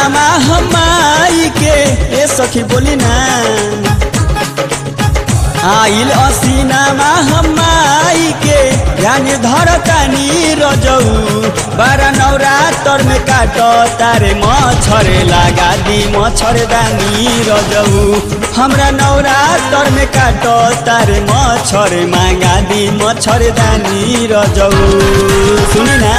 असीनामा हमाई के ए सखी बोली ना आइल असीनामा हमाई के यानी धरतानी रजऊ बारा नवरात्र में काट तारे मच्छर लगा दी मच्छरदानी रजऊ हमरा नवरात्र में काट तारे मच्छर मांगा दी मच्छरदानी रजऊ सुनी ना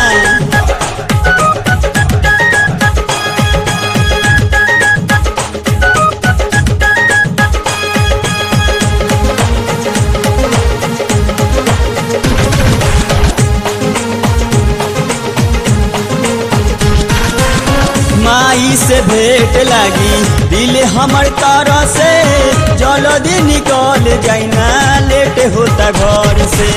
माई से भेंट लागी दिल हमर तरह से जल्दी निकल जाइना लेट होता घर से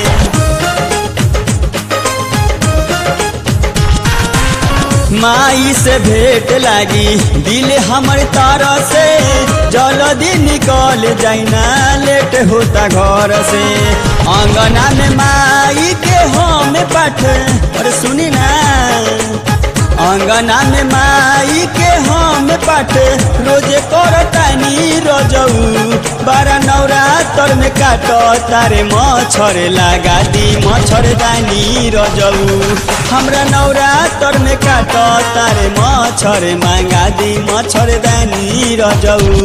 माई से भेंट लागी दिल हमर तरह से जल्दी निकल जाइना लेट होता घर से अंगना में माई के हम पाठ अरे सुनी ना अंगना में माई के हम पाठ रोजे करतानी रजऊ बारा नवरात्र में काट तारे मच्छर लगा दी मच्छरदानी रजऊ हमरा नवरात्र में काट तारे मच्छर मांगा दी मच्छरदानी रजऊ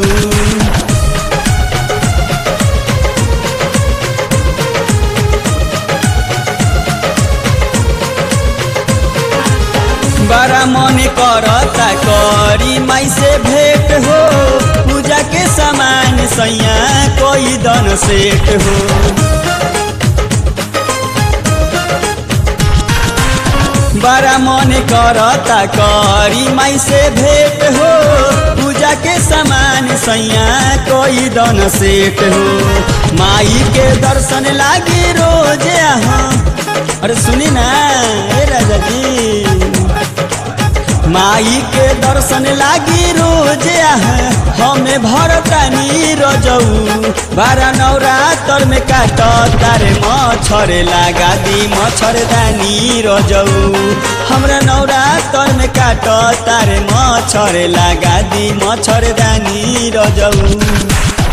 बारा मन करता करी माई से भेंट हो पूजा के सामान सैया कोई दन सेट हो बारा मन करता करी माई से भेंट हो पूजा के सामान सैया कोई दन सेट हो माई के दर्शन लागी रोज अरे सुनी ना ए राजा जी माई के दर्शन लागी रोज हमें भरतानी रजऊ बारा नवरात्र में काट तारे मच्छर लगा दी मच्छरदानी रजऊ हमरा नवरात्र में काट तारे मच्छर लगा दी मच्छरदानी रजऊ